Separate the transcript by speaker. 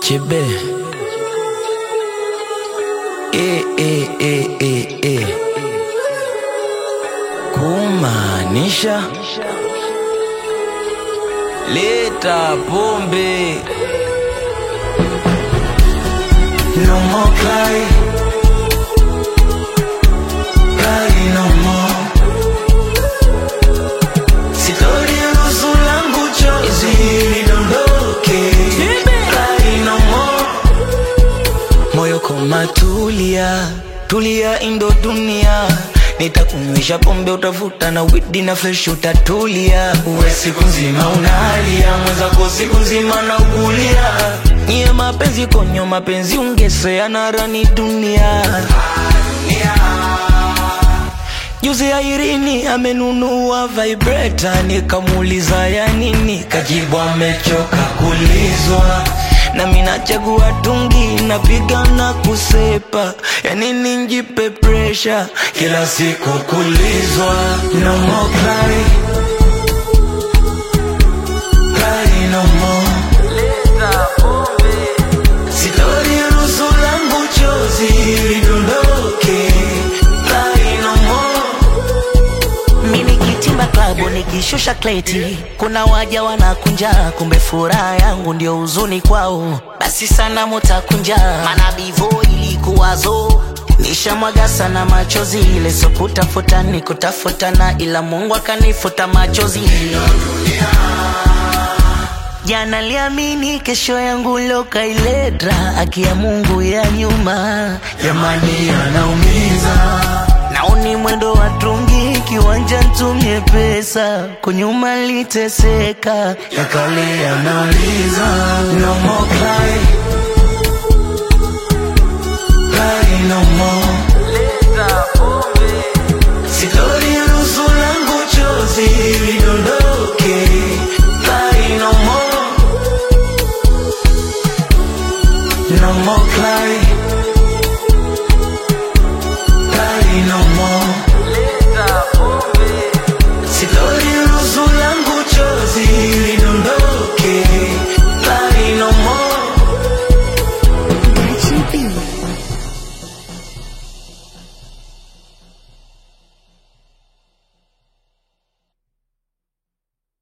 Speaker 1: Chebe. Kumaanisha leta pombe. No more cry, cry no more. Sitoruhusu langu chozi lidondoke. Cry no more. Moyo koma tulia, tulia indo dunia. Nitakunywisha pombe utafuta na widi na fresh utatulia. Uwe siku nzima unalia, mwenzako siku nzima na ukulia. Nye mapenzi konyo mapenzi ungesea na rani dunia. Juzi ya Irini amenunua vibrator, nikamuuliza ya nini, kajibu amechoka kulizwa. Na mina chagua tungi napiga na kusepa, ya nini njipe pressure kila siku kulizwa. No more cry, cry no more. Leta pombe. Sitoruhusu langu chozi lidondoke. Cry no more.
Speaker 2: Mimi kitimba klabu nikishusha kleti, kuna waja wanakunja, kumbe furaha yangu ndio huzuni kwao. Basi sana mutakunja, maana bivo ilikuwazo. Nishamwaga sana machozi, ile so kutafuta ni kutafutana, ila Mungu akanifuta machozi. Jana liamini kesho yangu loka iledra, akia Mungu ya nyuma
Speaker 1: Jamani yanaumiza.
Speaker 2: Naoni mwendo wa trungi, kiwanja ntumie pesa, kunyuma liteseka,
Speaker 1: Ya kale yanauliza.